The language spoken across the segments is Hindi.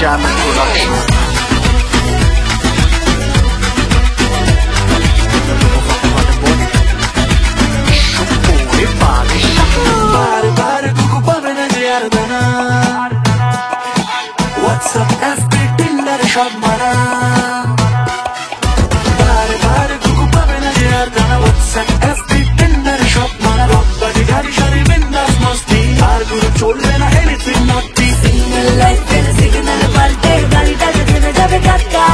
Shaman Production. What's up, FB, Tinder, shop mana. Bare kuku pabe na jardana. What's up, FB, Tinder, shop mana. Robbadi gari shari bindas masti. Arguru cholle na anything naughty. Single life per signal palte. Gari ta jebe jabe kakka.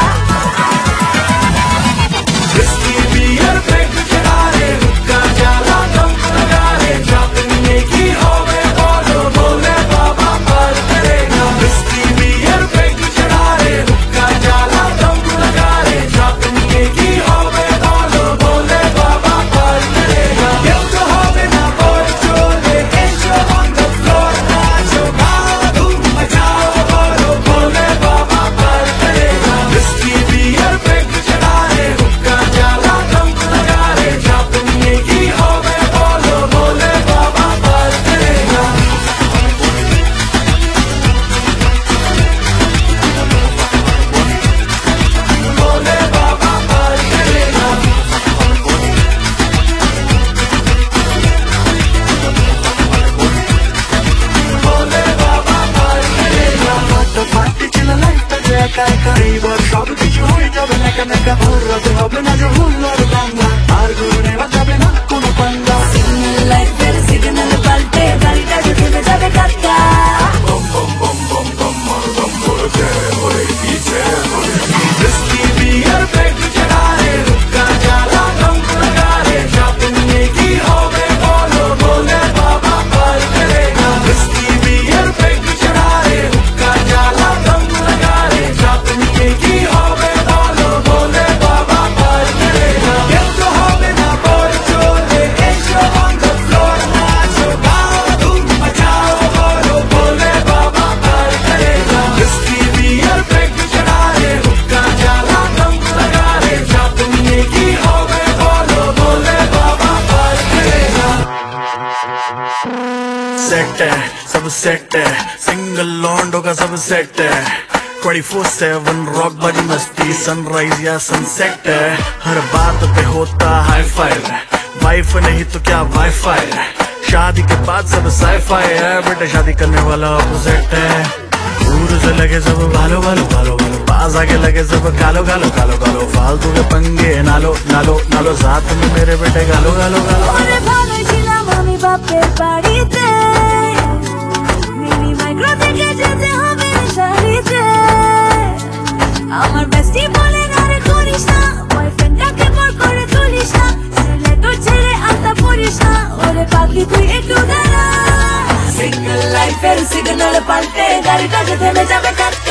Whiskey beer peg chhare. Hukka jala dum lagare. Chapne ki hobe bolo bole baba par karega. Whiskey beer peg chhare. Hukka jala dum lagare. Chapne ki hobe bolo bole baba par karega. Keu to hobe na boy chole. Enjoy on the floor. Nacho gaadu machao bolo bole baba par karega. Whiskey beer peg chhare. Hukka jala dum lagare. Chapne ki hobe bolo bole baba par karega. Bole baba par karega. Bole baba par karega. Party chila life ta jaya kai kai bar shab kichu hoi jabe naka bhurrate hobe na jo hullor ganga ar guru ne bajabe na kono panga. Single life per signal palte. Gari ta jebe jabe kakka. Whiskey beer peg chhare. Hukka jala dum lagare. Chapne ki hobe bolo bole baba par karega. Whiskey beer peg chhare. Hukka jala dum lagare. Chapne ki hobe bolo bole baba par karega. Keu to hobe na boy chole. Enjoy on the floor. Nacho gaadu machao bolo bole baba par karega. Whiskey beer peg chhare. Hukka jala dum lagare. Chapne ki hobe bolo bole baba par karega. Set है सब सेट है सिंगल लॉन्डो का सब सेट है 24/7 रॉक बड़ी मस्ती सनराइज या सनसेट है हर बात पे होता हाई फाई वाइफ नहीं तो क्या वाईफाई शादी के बाद सब साईफाई है बेटे शादी करने वाला अपोजिट है दूर से लगे सब भालो भालो भालो भालो पास आके लगे सब गालो गालो गालो गालो फालतू के पंगे नालो नालो नालो साथ में मेरे बेटे गालो गालो गालो ওরে ভালো ছিলাম আমি বাপের বাড়িতে মিনি মাইক্রো থেকে যেতে হবে শাড়িতে আমার বেস্টি বলে না রে করিস না বয়ফ্রেন্ডটাকে বর করে তুলিস না ছেলে তোর ছেড়ে আলতা পরিস না ওরে পাগলি তুই একটু দাঁড়া সিঙ্গেল লাইফের সিগন্যাল পাল্টে গাড়িটা যে থেমে যাবে কার